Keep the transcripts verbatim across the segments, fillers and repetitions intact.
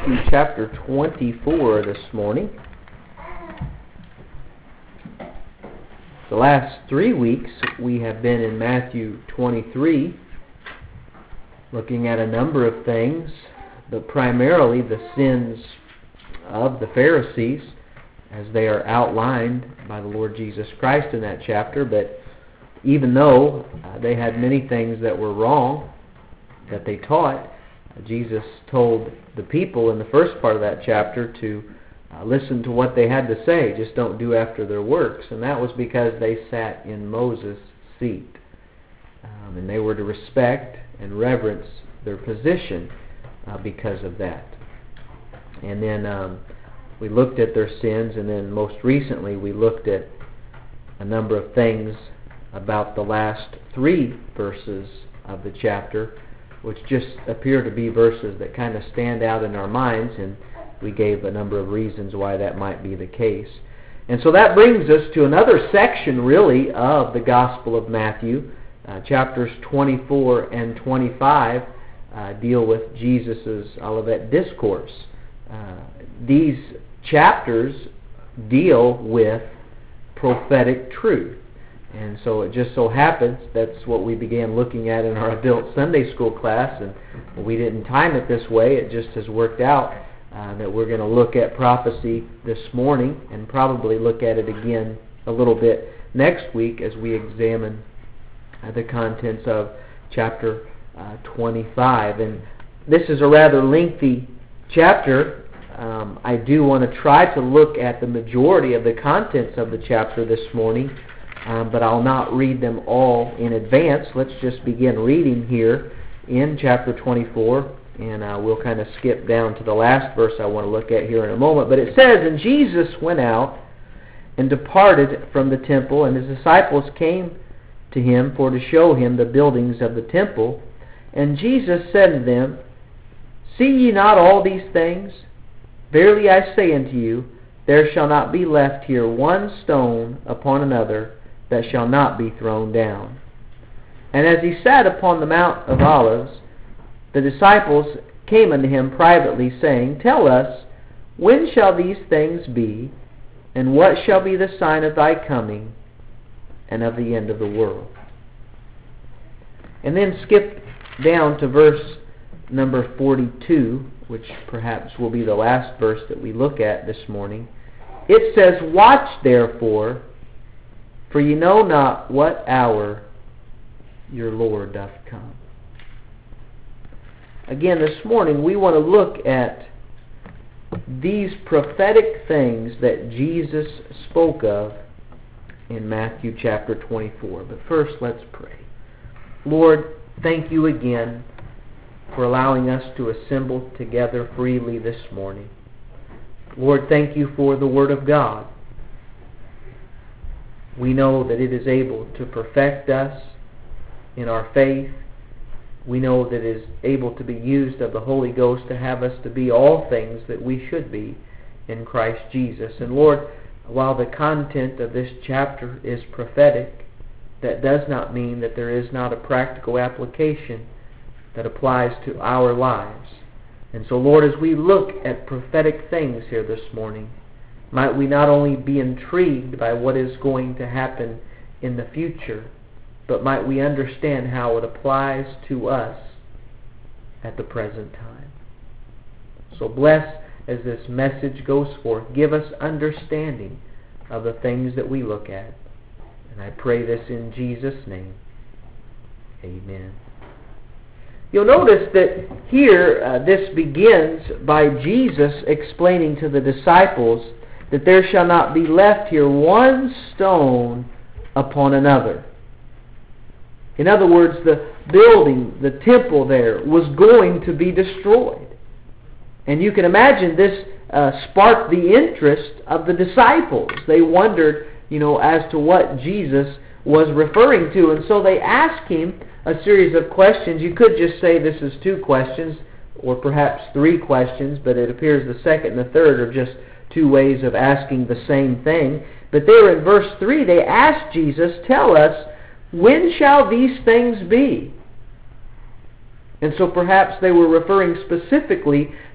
Matthew chapter twenty-four this morning. The last three weeks we have been in Matthew twenty-three, looking at a number of things, but primarily the sins of the Pharisees as they are outlined by the Lord Jesus Christ in that chapter. But even though uh, they had many things that were wrong that they taught, Jesus told the people in the first part of that chapter to uh, listen to what they had to say. Just don't do after their works. And that was because they sat in Moses' seat. Um, and they were to respect and reverence their position uh, because of that. And then um, we looked at their sins, and then most recently we looked at a number of things about the last three verses of the chapter, which just appear to be verses that kind of stand out in our minds, and we gave a number of reasons why that might be the case. And so that brings us to another section, really, of the Gospel of Matthew. Uh, chapters twenty-four and twenty-five uh, deal with Jesus' Olivet Discourse. Uh, these chapters deal with prophetic truth. And so it just so happens that's what we began looking at in our adult Sunday school class, and we didn't time it this way. It just has worked out uh, that we're going to look at prophecy this morning and probably look at it again a little bit next week as we examine uh, the contents of chapter uh, twenty-five. And this is a rather lengthy chapter. Um, I do want to try to look at the majority of the contents of the chapter this morning. Um, but I'll not read them all in advance. Let's just begin reading here in chapter twenty-four, and uh, we'll kind of skip down to the last verse I want to look at here in a moment. But it says, "And Jesus went out and departed from the temple, and his disciples came to him for to show him the buildings of the temple. And Jesus said to them, See ye not all these things? Verily I say unto you, there shall not be left here one stone upon another that shall not be thrown down. And as he sat upon the Mount of Olives, the disciples came unto him privately, saying, Tell us, when shall these things be, and what shall be the sign of thy coming, and of the end of the world?" And then skip down to verse number forty-two, which perhaps will be the last verse that we look at this morning. It says, "Watch therefore, for ye know not what hour your Lord doth come." Again, this morning we want to look at these prophetic things that Jesus spoke of in Matthew chapter twenty-four. But first, let's pray. Lord, thank you again for allowing us to assemble together freely this morning. Lord, thank you for the Word of God. We know that it is able to perfect us in our faith. We know that it is able to be used of the Holy Ghost to have us to be all things that we should be in Christ Jesus. And Lord, while the content of this chapter is prophetic, that does not mean that there is not a practical application that applies to our lives. And so, Lord, as we look at prophetic things here this morning, might we not only be intrigued by what is going to happen in the future, but might we understand how it applies to us at the present time. So bless as this message goes forth. Give us understanding of the things that we look at. And I pray this in Jesus' name. Amen. You'll notice that here uh, this begins by Jesus explaining to the disciples that there shall not be left here one stone upon another. In other words, the building, the temple there, was going to be destroyed. And you can imagine this uh, sparked the interest of the disciples. They wondered, you know, as to what Jesus was referring to. And so they asked him a series of questions. You could just say this is two questions, or perhaps three questions, but it appears the second and the third are just two ways of asking the same thing. But there in verse three, they asked Jesus, "Tell us, when shall these things be?" And so perhaps they were referring specifically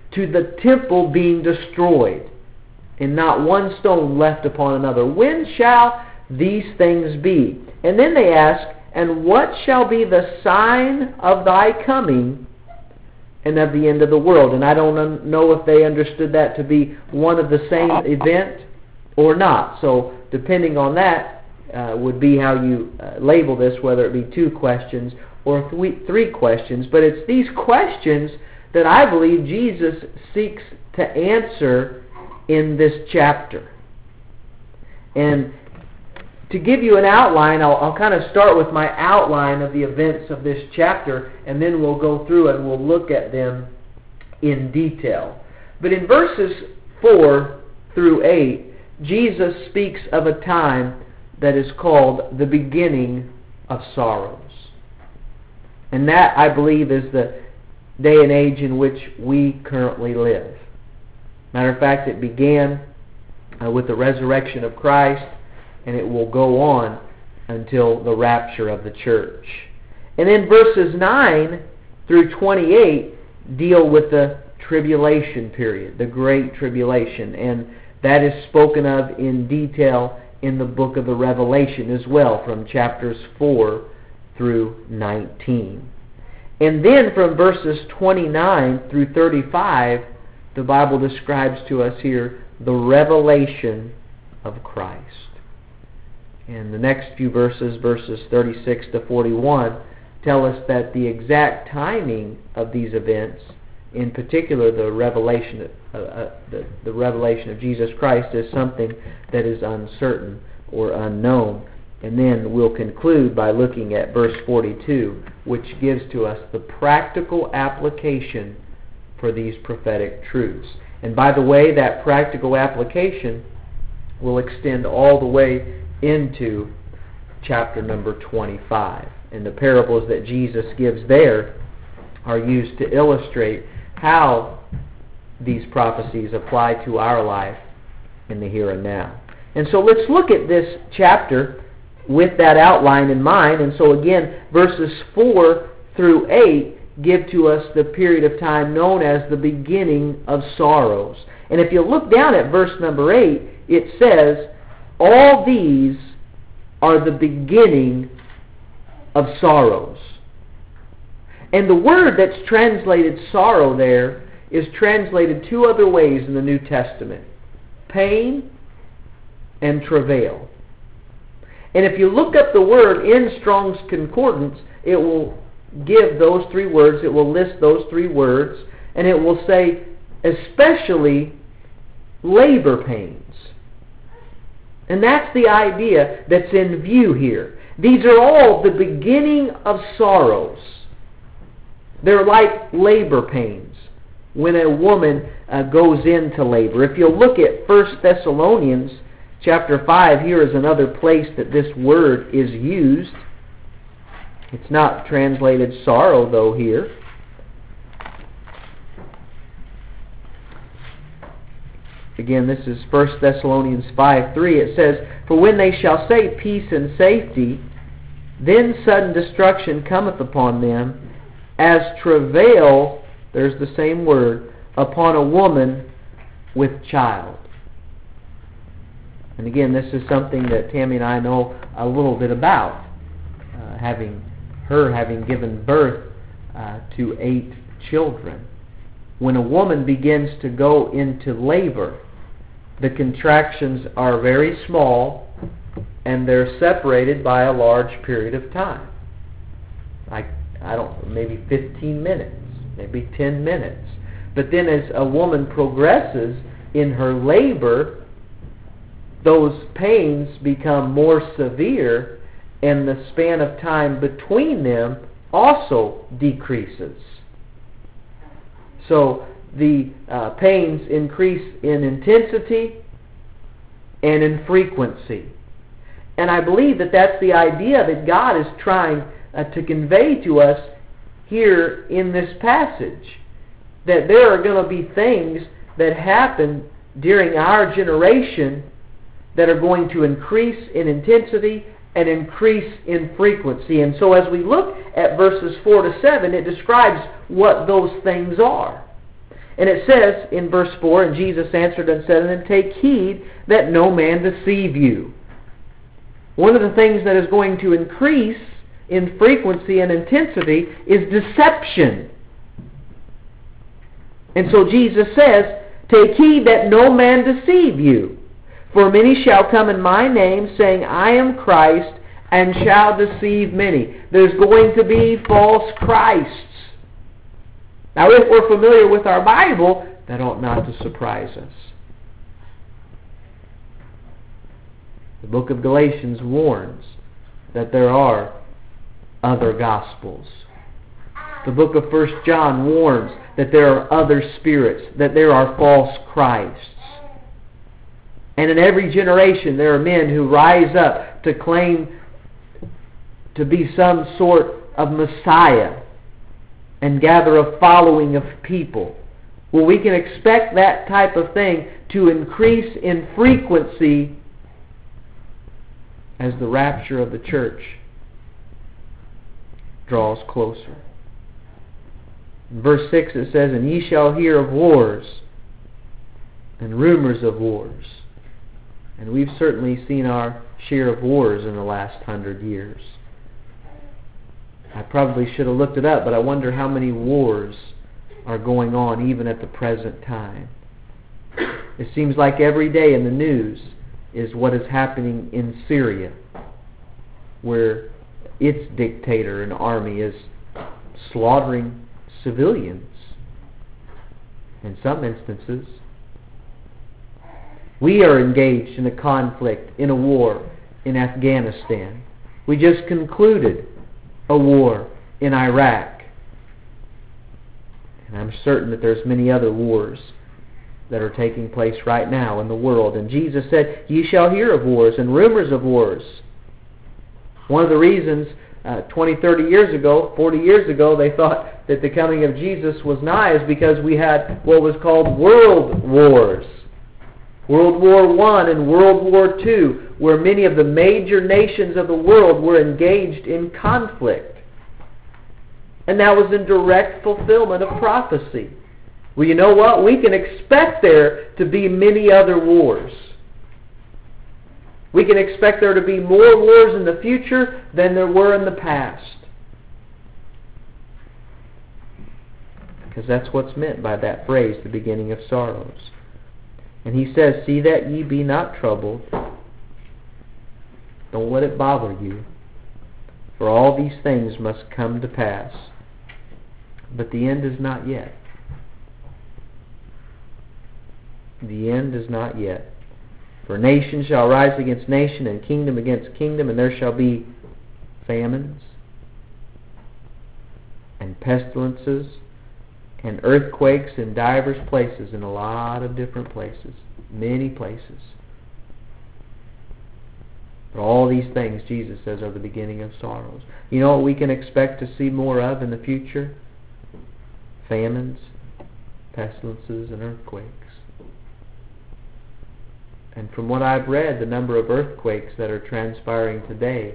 to the temple being destroyed, and not one stone left upon another. When shall these things be? And then they ask, and what shall be the sign of thy coming and of the end of the world? And I don't know if they understood that to be one of the same event or not. So depending on that uh, would be how you uh, label this, whether it be two questions or th- three questions. But it's these questions that I believe Jesus seeks to answer in this chapter. And to give you an outline, I'll, I'll kind of start with my outline of the events of this chapter, and then we'll go through and we'll look at them in detail. But in verses four through eight, Jesus speaks of a time that is called the beginning of sorrows. And that, I believe, is the day and age in which we currently live. Matter of fact, it began uh, with the resurrection of Christ, and it will go on until the rapture of the church. And then verses nine through twenty-eight deal with the tribulation period, the Great Tribulation, and that is spoken of in detail in the book of the Revelation as well, from chapters four through nineteen. And then from verses twenty-nine through thirty-five, the Bible describes to us here the revelation of Christ. And the next few verses, verses thirty-six to forty-one, tell us that the exact timing of these events, in particular the revelation, uh, uh, the, the revelation of Jesus Christ, is something that is uncertain or unknown. And then we'll conclude by looking at verse forty-two, which gives to us the practical application for these prophetic truths. And by the way, that practical application will extend all the way into chapter number twenty-five. And the parables that Jesus gives there are used to illustrate how these prophecies apply to our life in the here and now. And so let's look at this chapter with that outline in mind. And so again, verses four through eight give to us the period of time known as the beginning of sorrows. And if you look down at verse number eight, it says, all these are the beginning of sorrows. And the word that's translated sorrow there is translated two other ways in the New Testament: pain and travail. And if you look up the word in Strong's Concordance, it will give those three words, it will list those three words, and it will say especially labor pains. And that's the idea that's in view here. These are all the beginning of sorrows. They're like labor pains when a woman uh, goes into labor. If you'll look at First Thessalonians chapter five, here is another place that this word is used. It's not translated sorrow, though, here. Again, this is First Thessalonians five three. It says, for when they shall say peace and safety, then sudden destruction cometh upon them, as travail, there's the same word, upon a woman with child. And again, this is something that Tammy and I know a little bit about, uh, having her having given birth uh, to eight children. When a woman begins to go into labor, the contractions are very small and they're separated by a large period of time. Like, I don't, maybe fifteen minutes, maybe ten minutes. But then as a woman progresses in her labor, those pains become more severe, and the span of time between them also decreases. So the uh, pains increase in intensity and in frequency. And I believe that that's the idea that God is trying uh, to convey to us here in this passage. That there are going to be things that happen during our generation that are going to increase in intensity and increase in frequency. And so as we look at verses four to seven, it describes what those things are. And it says in verse four, "And Jesus answered and said unto them, Take heed that no man deceive you." One of the things that is going to increase in frequency and intensity is deception. And so Jesus says, "Take heed that no man deceive you. For many shall come in my name, saying, I am Christ, and shall deceive many." There's going to be false Christs. Now, if we're familiar with our Bible, that ought not to surprise us. The book of Galatians warns that there are other gospels. The book of First John warns that there are other spirits, that there are false Christs. And in every generation there are men who rise up to claim to be some sort of Messiah and gather a following of people. Well, we can expect that type of thing to increase in frequency as the rapture of the church draws closer. In verse six it says, "And ye shall hear of wars and rumors of wars." And we've certainly seen our share of wars in the last hundred years. I probably should have looked it up, but I wonder how many wars are going on even at the present time. It seems like every day in the news is what is happening in Syria, where its dictator and army is slaughtering civilians in some instances. We are engaged in a conflict, in a war in Afghanistan. We just concluded a war in Iraq. And I'm certain that there's many other wars that are taking place right now in the world. And Jesus said, "Ye shall hear of wars and rumors of wars." One of the reasons uh, twenty, thirty years ago, forty years ago, they thought that the coming of Jesus was nigh is because we had what was called world wars. World War One and World War Two, where many of the major nations of the world were engaged in conflict. And that was in direct fulfillment of prophecy. Well, you know what? We can expect there to be many other wars. We can expect there to be more wars in the future than there were in the past. Because that's what's meant by that phrase, the beginning of sorrows. And he says, "See that ye be not troubled." Don't let it bother you. For all these things must come to pass. But the end is not yet. The end is not yet. For nation shall rise against nation, and kingdom against kingdom, and there shall be famines, and pestilences, and earthquakes in divers places, in a lot of different places, many places. But all these things, Jesus says, are the beginning of sorrows. You know what we can expect to see more of in the future? Famines, pestilences, and earthquakes. And from what I've read, the number of earthquakes that are transpiring today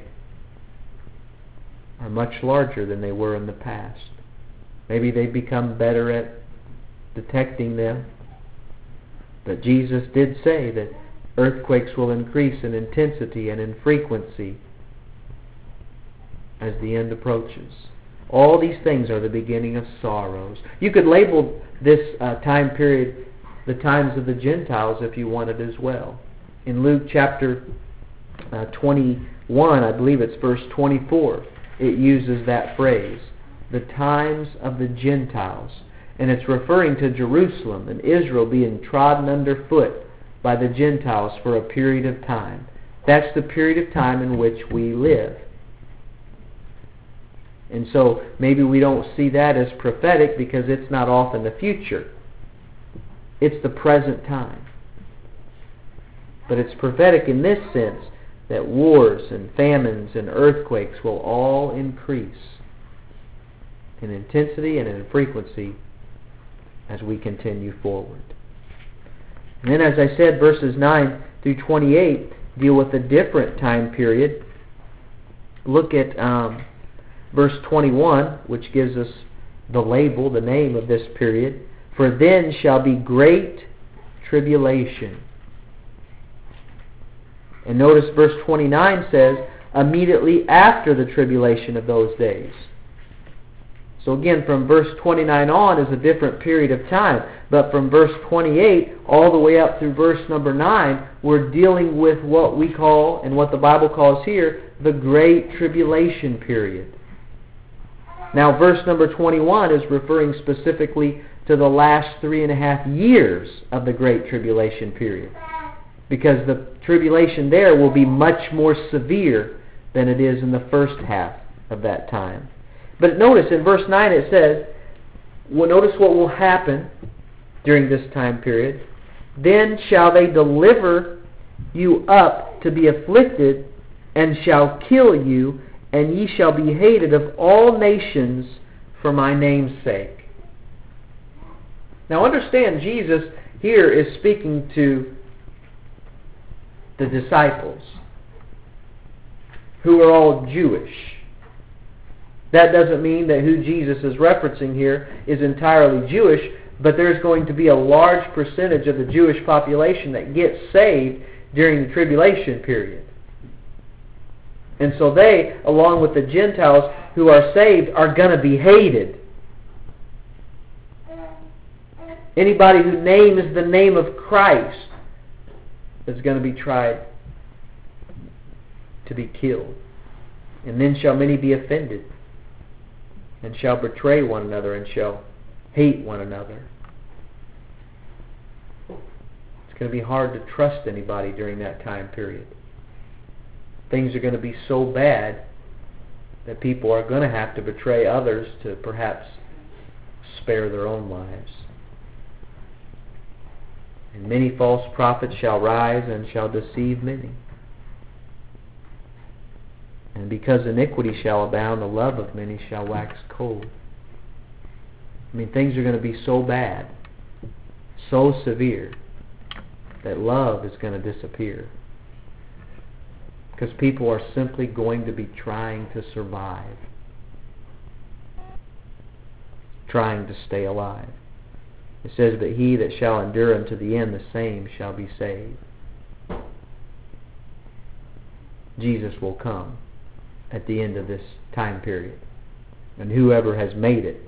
are much larger than they were in the past. Maybe they've become better at detecting them. But Jesus did say that earthquakes will increase in intensity and in frequency as the end approaches. All these things are the beginning of sorrows. You could label this uh, time period the times of the Gentiles if you wanted as well. In Luke chapter uh, twenty-one, I believe it's verse twenty-four, it uses that phrase, the times of the Gentiles. And it's referring to Jerusalem and Israel being trodden underfoot by the Gentiles for a period of time. That's the period of time in which we live. And so maybe we don't see that as prophetic because it's not off in the future. It's the present time. But it's prophetic in this sense that wars and famines and earthquakes will all increase in intensity and in frequency as we continue forward. And then, as I said, verses nine through twenty-eight deal with a different time period. Look at um, verse twenty-one, which gives us the label, the name of this period. For then shall be great tribulation. And notice verse twenty-nine says, immediately after the tribulation of those days. So again, from verse twenty-nine on is a different period of time. But from verse twenty-eight all the way up through verse number nine, we're dealing with what we call, and what the Bible calls here, the Great Tribulation period. Now verse number twenty-one is referring specifically to the last three and a half years of the Great Tribulation period. Because the tribulation there will be much more severe than it is in the first half of that time. But notice in verse nine it says, well, notice what will happen during this time period. Then shall they deliver you up to be afflicted, and shall kill you, and ye shall be hated of all nations for my name's sake. Now understand, Jesus here is speaking to the disciples, who are all Jewish. That doesn't mean that who Jesus is referencing here is entirely Jewish, but there's going to be a large percentage of the Jewish population that gets saved during the tribulation period. And so they, along with the Gentiles who are saved, are going to be hated. Anybody who names the name of Christ is going to be tried to be killed. And then shall many be offended, and shall betray one another, and shall hate one another. It's going to be hard to trust anybody during that time period. Things are going to be so bad that people are going to have to betray others to perhaps spare their own lives. And many false prophets shall rise and shall deceive many. And because iniquity shall abound, the love of many shall wax cold. I mean, things are going to be so bad, so severe, that love is going to disappear. Because people are simply going to be trying to survive, trying to stay alive. It says, but he that shall endure unto the end, the same shall be saved. Jesus will come at the end of this time period. And whoever has made it,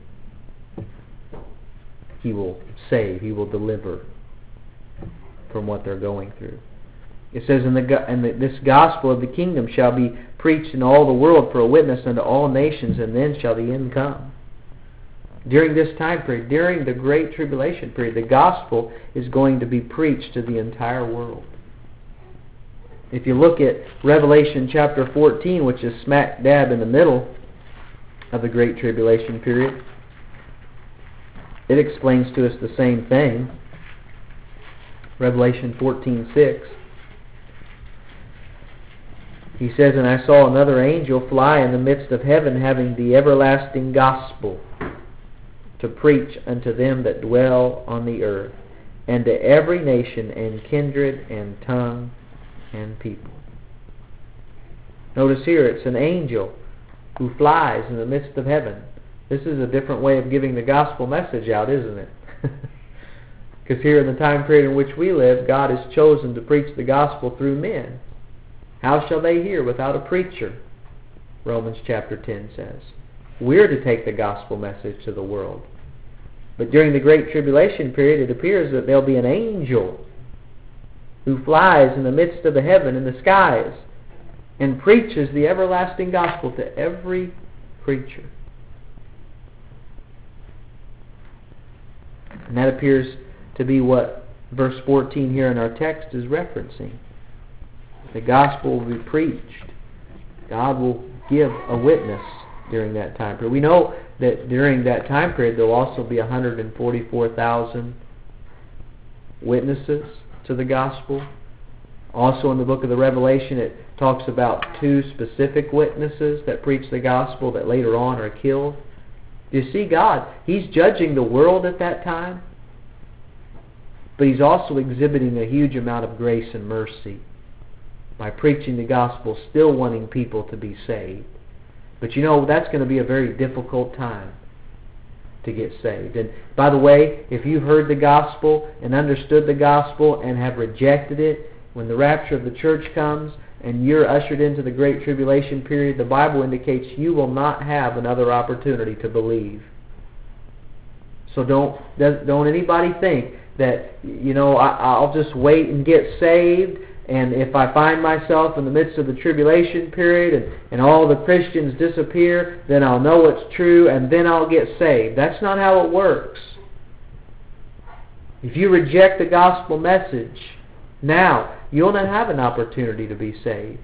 he will save, he will deliver from what they're going through. It says, in the, and the, this gospel of the kingdom shall be preached in all the world for a witness unto all nations, and then shall the end come. During this time period, during the Great Tribulation period, the gospel is going to be preached to the entire world. If you look at Revelation chapter fourteen, which is smack dab in the middle of the Great Tribulation period, it explains to us the same thing. Revelation fourteen six. He says, and I saw another angel fly in the midst of heaven, having the everlasting gospel to preach unto them that dwell on the earth, and to every nation and kindred and tongue and people. Notice here, it's an angel who flies in the midst of heaven. This is a different way of giving the gospel message out, isn't it? Because here in the time period in which we live, God has chosen to preach the gospel through men. How shall they hear without a preacher? Romans chapter ten says. We're to take the gospel message to the world. But during the Great Tribulation period, it appears that there'll be an angel who flies in the midst of the heaven, in the skies, and preaches the everlasting gospel to every creature. And that appears to be what verse fourteen here in our text is referencing. The gospel will be preached. God will give a witness during that time period. We know that during that time period there will also be one hundred forty-four thousand witnesses to the gospel. Also in the book of the Revelation it talks about two specific witnesses that preach the gospel that later on are killed. Do you see God? He's judging the world at that time, but He's also exhibiting a huge amount of grace and mercy by preaching the gospel, still wanting people to be saved. But you know, that's going to be a very difficult time to get saved. And by the way, if you've heard the gospel and understood the gospel and have rejected it, when the rapture of the church comes and you're ushered into the Great Tribulation period, the Bible indicates you will not have another opportunity to believe. So don't don't anybody think that, you know, I, I'll just wait and get saved, and if I find myself in the midst of the tribulation period and, and all the Christians disappear, then I'll know it's true and then I'll get saved. That's not how it works. If you reject the gospel message now, you'll not have an opportunity to be saved.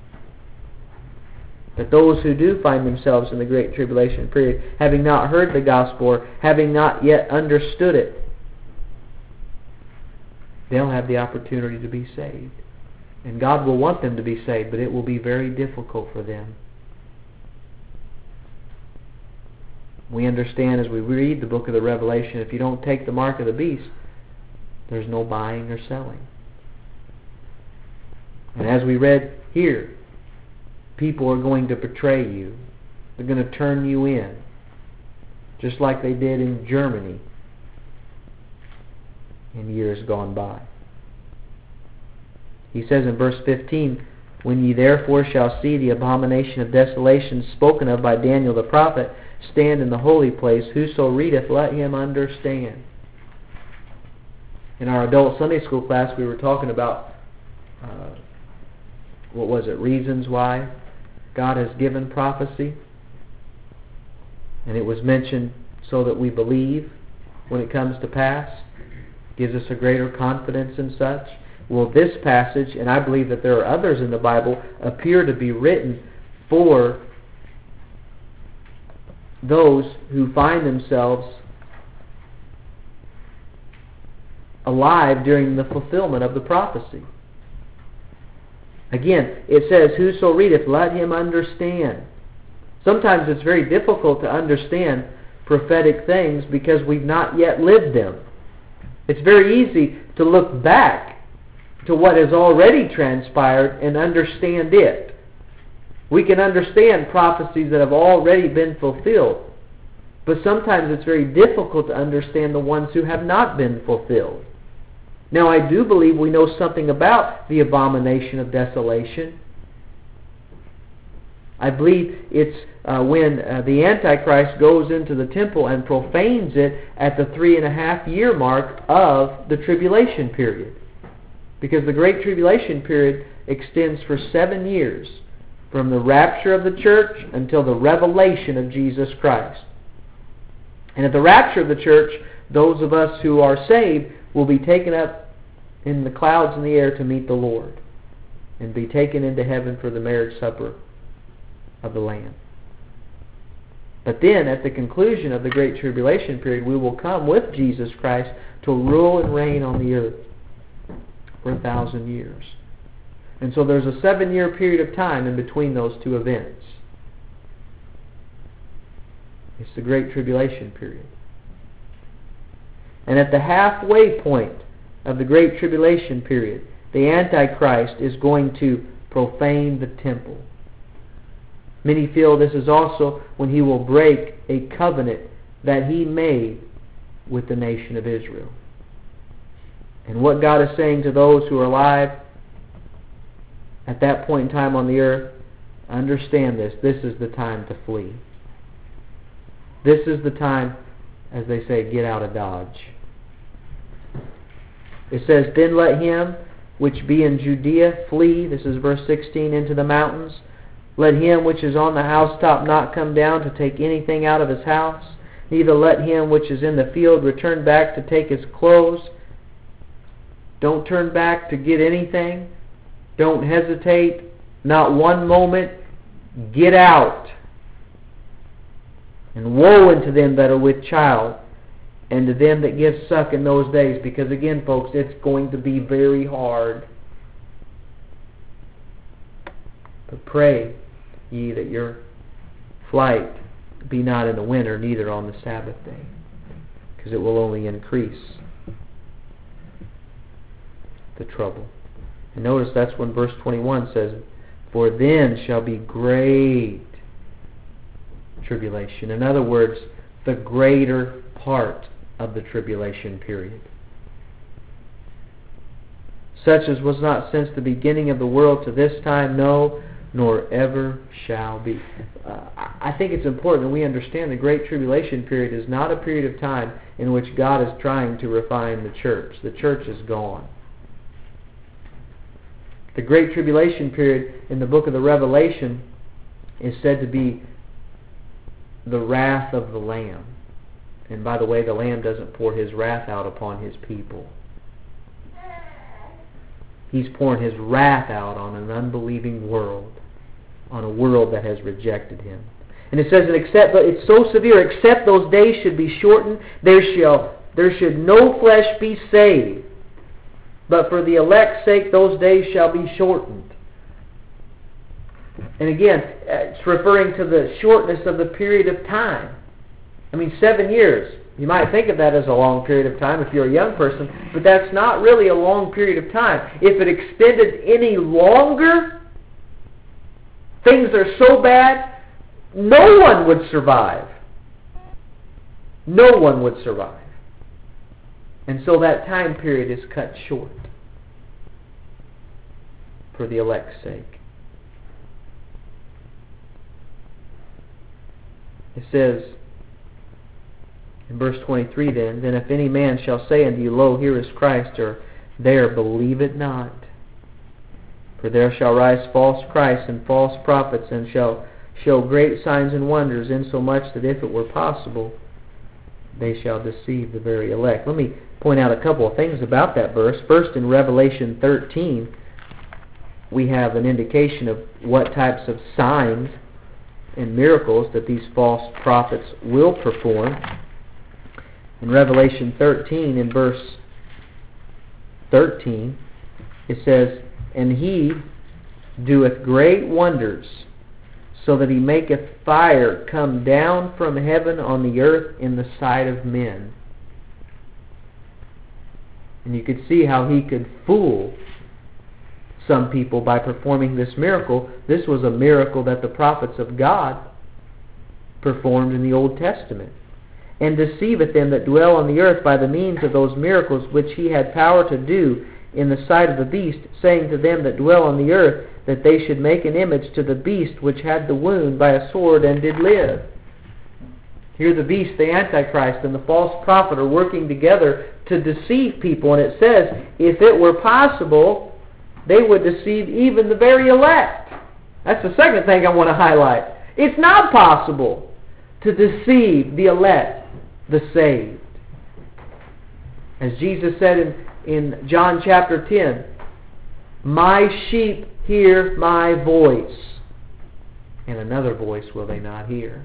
But those who do find themselves in the Great Tribulation period, having not heard the gospel or having not yet understood it, they'll have the opportunity to be saved. And God will want them to be saved, but it will be very difficult for them. We understand as we read the book of the Revelation, if you don't take the mark of the beast, there's no buying or selling. And as we read here, people are going to betray you. They're going to turn you in, just like they did in Germany in years gone by. He says in verse fifteen, "When ye therefore shall see the abomination of desolation spoken of by Daniel the prophet stand in the holy place, whoso readeth, let him understand." In our adult Sunday school class, we were talking about, uh, what was it, reasons why God has given prophecy. And it was mentioned so that we believe when it comes to pass. Gives us a greater confidence in such. Well, this passage, and I believe that there are others in the Bible, appear to be written for those who find themselves alive during the fulfillment of the prophecy. Again, it says, "Whoso readeth, let him understand." Sometimes it's very difficult to understand prophetic things because we've not yet lived them. It's very easy to look back to what has already transpired and understand it. We can understand prophecies that have already been fulfilled, but sometimes it's very difficult to understand the ones who have not been fulfilled. Now, I do believe we know something about the abomination of desolation. I believe it's uh, when uh, the Antichrist goes into the temple and profanes it at the three and a half year mark of the tribulation period. Because the Great Tribulation period extends for seven years, from the rapture of the church until the revelation of Jesus Christ. And at the rapture of the church, those of us who are saved will be taken up in the clouds in the air to meet the Lord and be taken into heaven for the marriage supper of the Lamb. But then, at the conclusion of the Great Tribulation period, we will come with Jesus Christ to rule and reign on the earth for a thousand years. And so there's a seven-year period of time in between those two events. It's the Great Tribulation period. And at the halfway point of the Great Tribulation period, the Antichrist is going to profane the temple. Many feel this is also when he will break a covenant that he made with the nation of Israel. And what God is saying to those who are alive at that point in time on the earth, understand this. This is the time to flee. This is the time, as they say, get out of Dodge. It says, "Then let him which be in Judea flee," this is verse sixteen, "into the mountains. Let him which is on the housetop not come down to take anything out of his house. Neither let him which is in the field return back to take his clothes." Don't turn back to get anything. Don't hesitate. Not one moment. Get out. And woe unto them that are with child, and to them that give suck in those days. Because again, folks, it's going to be very hard. But pray ye that your flight be not in the winter, neither on the Sabbath day, because it will only increase the trouble. And notice that's when verse twenty-one says, "For then shall be great tribulation." In other words, the greater part of the tribulation period. Such as was not since the beginning of the world to this time, no, nor ever shall be. Uh, I think it's important that we understand the Great Tribulation period is not a period of time in which God is trying to refine the church. The church is gone. The Great Tribulation period in the book of the Revelation is said to be the wrath of the Lamb. And by the way, the Lamb doesn't pour His wrath out upon His people. He's pouring His wrath out on an unbelieving world, on a world that has rejected Him. And it says, that except, but it's so severe, except those days should be shortened, there shall there should no flesh be saved. But for the elect's sake, those days shall be shortened. And again, it's referring to the shortness of the period of time. I mean, seven years. You might think of that as a long period of time if you're a young person, but that's not really a long period of time. If it extended any longer, things are so bad, no one would survive. No one would survive. And so that time period is cut short for the elect's sake. It says in verse twenty-three then, Then if any man shall say unto you, Lo, here is Christ, or there, believe it not. For there shall rise false Christs and false prophets, and shall show great signs and wonders, insomuch that if it were possible, they shall deceive the very elect. Let me point out a couple of things about that verse. First, in Revelation thirteen, we have an indication of what types of signs and miracles that these false prophets will perform. In Revelation thirteen, in verse thirteen, it says, And he doeth great wonders, so that he maketh fire come down from heaven on the earth in the sight of men. And you could see how he could fool some people by performing this miracle. This was a miracle that the prophets of God performed in the Old Testament. And deceiveth them that dwell on the earth by the means of those miracles which he had power to do in the sight of the beast, saying to them that dwell on the earth, that they should make an image to the beast which had the wound by a sword and did live. Here the beast, the Antichrist, and the false prophet are working together to deceive people. And it says, if it were possible, they would deceive even the very elect. That's the second thing I want to highlight. It's not possible to deceive the elect, the saved. As Jesus said in, in John chapter ten, My sheep hear my voice, and another voice will they not hear.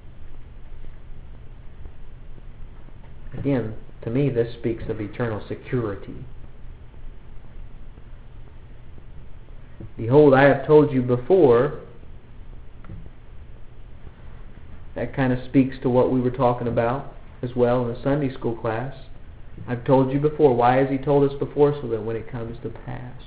Again, to me, this speaks of eternal security. Behold, I have told you before. That kind of speaks to what we were talking about as well in the Sunday school class. I've told you before. Why has He told us before? So that when it comes to pass,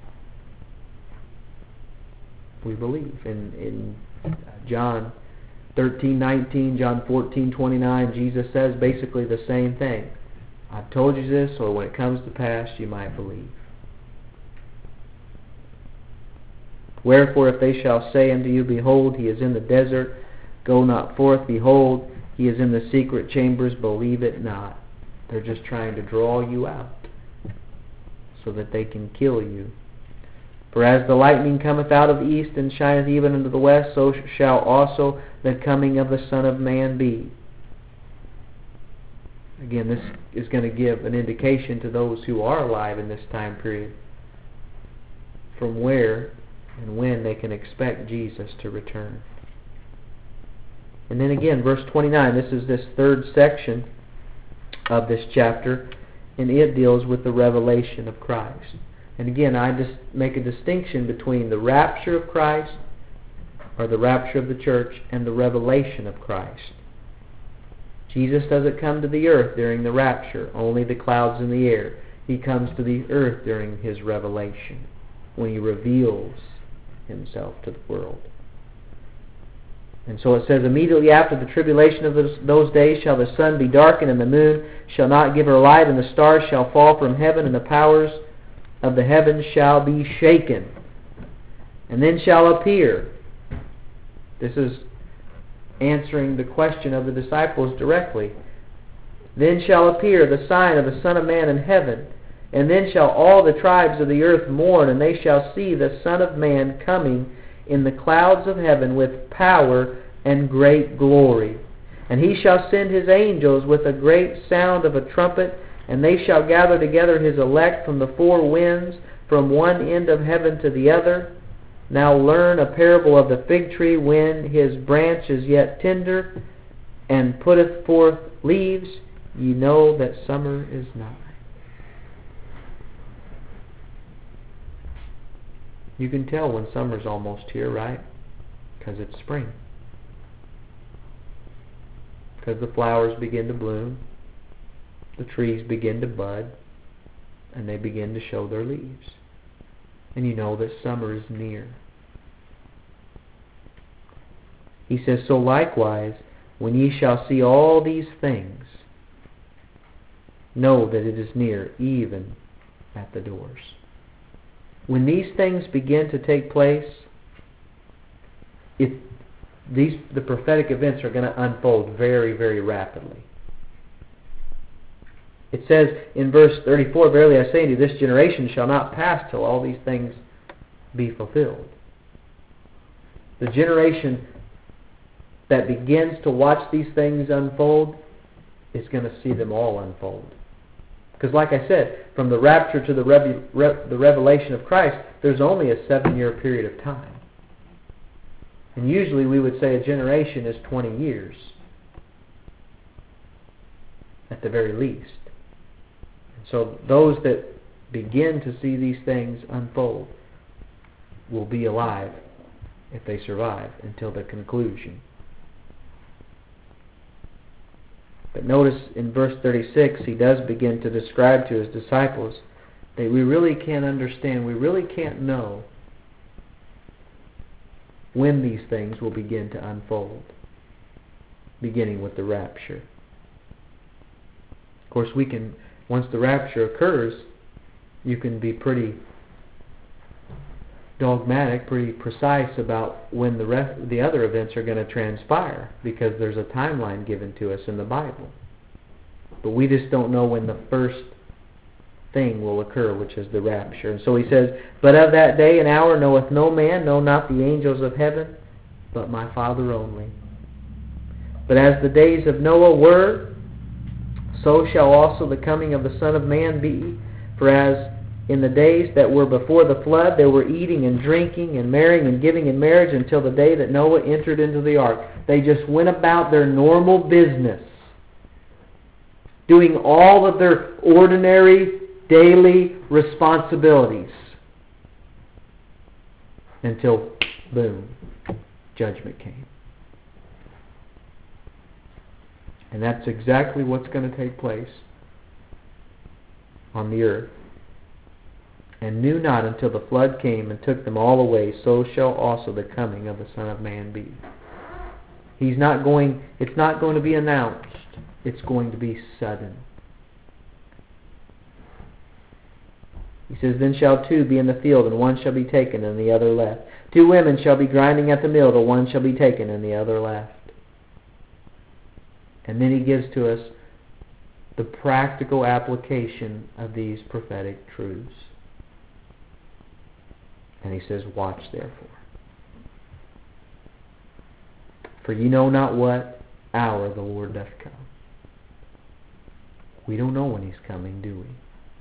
we believe. In, in John thirteen nineteen, John fourteen twenty-nine, Jesus says basically the same thing. I've told you this, so when it comes to pass, you might believe. Wherefore, if they shall say unto you, Behold, he is in the desert, go not forth. Behold, he is in the secret chambers, believe it not. They're just trying to draw you out so that they can kill you. For as the lightning cometh out of the east and shineth even unto the west, so shall also the coming of the Son of Man be. Again, this is going to give an indication to those who are alive in this time period from where and when they can expect Jesus to return. And then again, verse twenty-nine, this is this third section of this chapter, and it deals with the revelation of Christ. And again, I just make a distinction between the rapture of Christ, or the rapture of the church, and the revelation of Christ. Jesus doesn't come to the earth during the rapture, only the clouds in the air. He comes to the earth during His revelation, when He reveals Himself to the world. And so it says, immediately after the tribulation of those, those days shall the sun be darkened, and the moon shall not give her light, and the stars shall fall from heaven, and the powers of the heavens shall be shaken. And then shall appear. This is answering the question of the disciples directly. Then shall appear the sign of the Son of Man in heaven. And then shall all the tribes of the earth mourn, and they shall see the Son of Man coming in the clouds of heaven with power and great glory. And he shall send his angels with a great sound of a trumpet, and they shall gather together his elect from the four winds, from one end of heaven to the other. Now learn a parable of the fig tree. When his branch is yet tender, and putteth forth leaves, ye know that summer is nigh. You can tell when summer's almost here, right? Because it's spring. Because the flowers begin to bloom, the trees begin to bud, and they begin to show their leaves. And you know that summer is near. He says, so likewise, when ye shall see all these things, know that it is near, even at the doors. When these things begin to take place, it, these the prophetic events are going to unfold very, very rapidly. It says in verse thirty-four, verily I say unto you, this generation shall not pass till all these things be fulfilled. The generation that begins to watch these things unfold is going to see them all unfold. Because like I said, from the rapture to the, rev- re- the revelation of Christ, there's only a seven-year period of time. And usually we would say a generation is twenty years, at the very least. And so those that begin to see these things unfold will be alive, if they survive, until the conclusion. But notice in verse thirty-six, he does begin to describe to his disciples that we really can't understand, we really can't know when these things will begin to unfold, beginning with the rapture. Of course, we can, once the rapture occurs, you can be pretty dogmatic, pretty precise about when the rest, the other events are going to transpire, because there's a timeline given to us in the Bible. But we just don't know when the first thing will occur, which is the rapture. And so he says, but of that day and hour knoweth no man, no, not the angels of heaven, but my Father only. But as the days of Noah were, so shall also the coming of the Son of Man be. For as in the days that were before the flood, they were eating and drinking and marrying and giving in marriage until the day that Noah entered into the ark. They just went about their normal business, doing all of their ordinary daily responsibilities, until, boom, judgment came. And that's exactly what's going to take place on the earth. And knew not until the flood came and took them all away, so shall also the coming of the Son of Man be. He's not going, it's not going to be announced. It's going to be sudden. He says, then shall two be in the field, and one shall be taken, and the other left. Two women shall be grinding at the mill, the one shall be taken, and the other left. And then he gives to us the practical application of these prophetic truths. And he says, watch therefore. For ye know not what hour the Lord doth come. We don't know when he's coming, do we?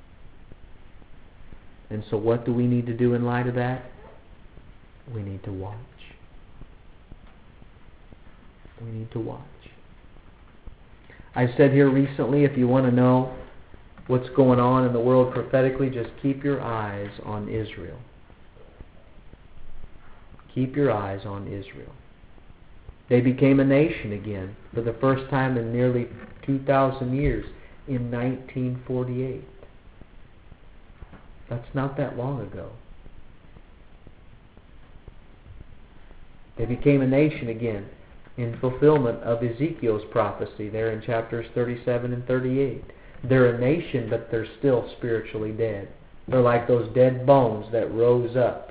And so what do we need to do in light of that? We need to watch. We need to watch. I said here recently, if you want to know what's going on in the world prophetically, just keep your eyes on Israel. Keep your eyes on Israel. They became a nation again for the first time in nearly two thousand years in nineteen forty-eight. That's not that long ago. They became a nation again in fulfillment of Ezekiel's prophecy there in chapters thirty-seven and thirty-eight. They're a nation, but they're still spiritually dead. They're like those dead bones that rose up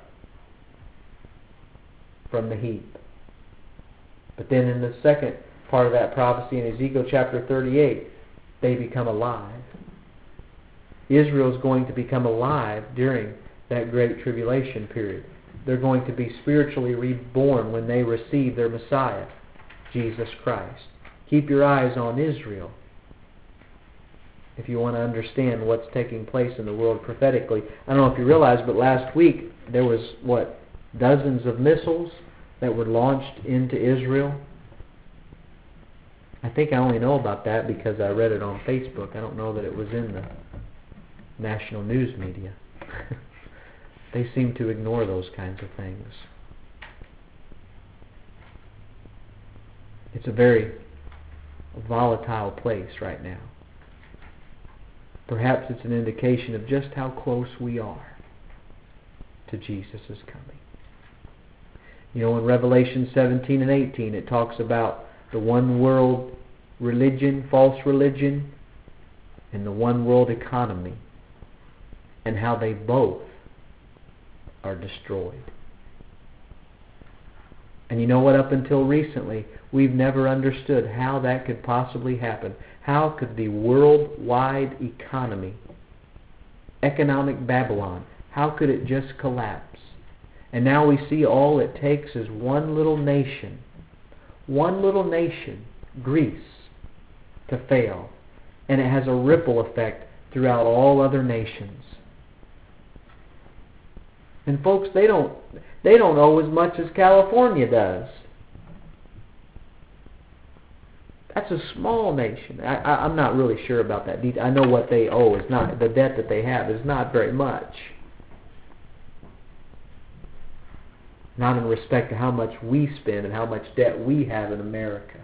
from the heap. But then in the second part of that prophecy in Ezekiel chapter thirty-eight, they become alive. Israel's going to become alive during that great tribulation period. They're going to be spiritually reborn when they receive their Messiah, Jesus Christ. Keep your eyes on Israel if you want to understand what's taking place in the world prophetically. I don't know if you realize, but last week there was, what, dozens of missiles that were launched into Israel. I think I only know about that because I read it on Facebook. I don't know that it was in the national news media. They seem to ignore those kinds of things. It's a very volatile place right now. Perhaps it's an indication of just how close we are to Jesus' coming. You know, in Revelation seventeen and eighteen, it talks about the one world religion, false religion, and the one world economy, and how they both are destroyed. And you know what? Up until recently, we've never understood how that could possibly happen. How could the worldwide economy, economic Babylon, how could it just collapse? And now we see all it takes is one little nation, one little nation, Greece, to fail. And it has a ripple effect throughout all other nations. And folks, they don't they don't owe as much as California does. That's a small nation. I, I, I'm not really sure about that. I know what they owe is not, the debt that they have is not very much. Not in respect to how much we spend and how much debt we have in America.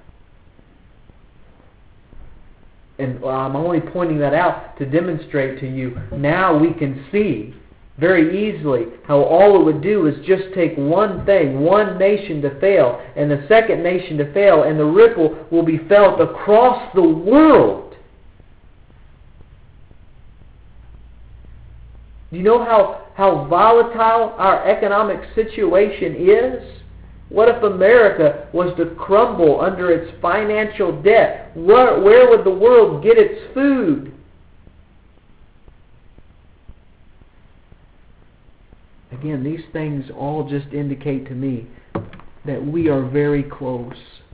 And I'm only pointing that out to demonstrate to you, now we can see very easily how all it would do is just take one thing, one nation to fail, and the second nation to fail, and the ripple will be felt across the world. Do you know how, how volatile our economic situation is? What if America was to crumble under its financial debt? Where, where would the world get its food? Again, these things all just indicate to me that we are very close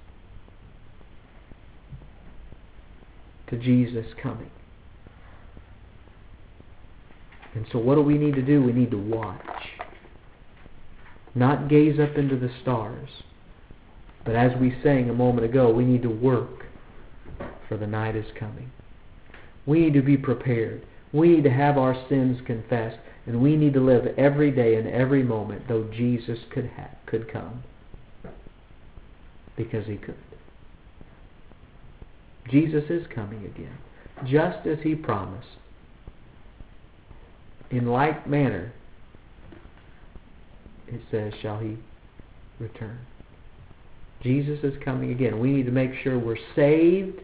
to Jesus coming. And so what do we need to do? We need to watch. Not gaze up into the stars, but as we sang a moment ago, we need to work, for the night is coming. We need to be prepared. We need to have our sins confessed. And we need to live every day and every moment though Jesus could ha- could come. Because He could. Jesus is coming again. Just as He promised. In like manner, it says, shall He return. Jesus is coming again. We need to make sure we're saved.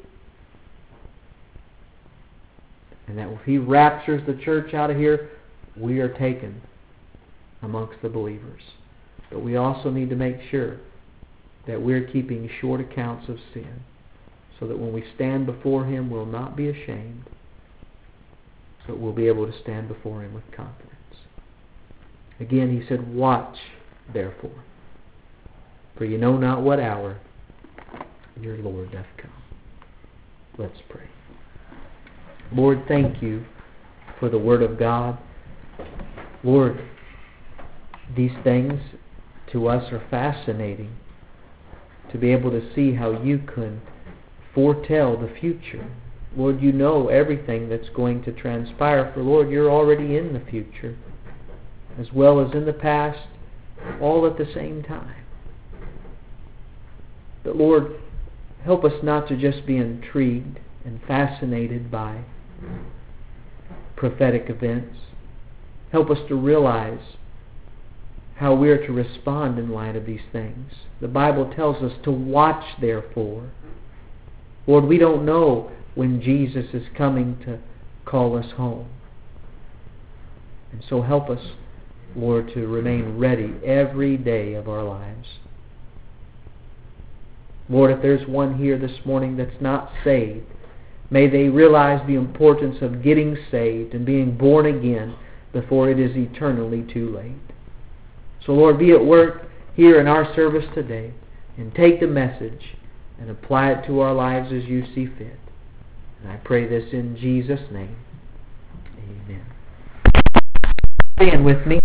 And that if He raptures the church out of here, we are taken amongst the believers. But we also need to make sure that we're keeping short accounts of sin, so that when we stand before Him, we'll not be ashamed, so that we'll be able to stand before Him with confidence. Again, He said, watch, therefore, for you know not what hour your Lord doth come. Let's pray. Lord, thank You for the Word of God. Lord, these things to us are fascinating, to be able to see how You can foretell the future. Lord, You know everything that's going to transpire, for Lord, You're already in the future, as well as in the past, all at the same time. But Lord, help us not to just be intrigued and fascinated by prophetic events. Help us to realize how we are to respond in light of these things. The Bible tells us to watch, therefore. Lord, we don't know when Jesus is coming to call us home. And so help us, Lord, to remain ready every day of our lives. Lord, if there's one here this morning that's not saved, may they realize the importance of getting saved and being born again before it is eternally too late. So, Lord, be at work here in our service today and take the message and apply it to our lives as you see fit. And I pray this in Jesus' name. Amen. Stand with me.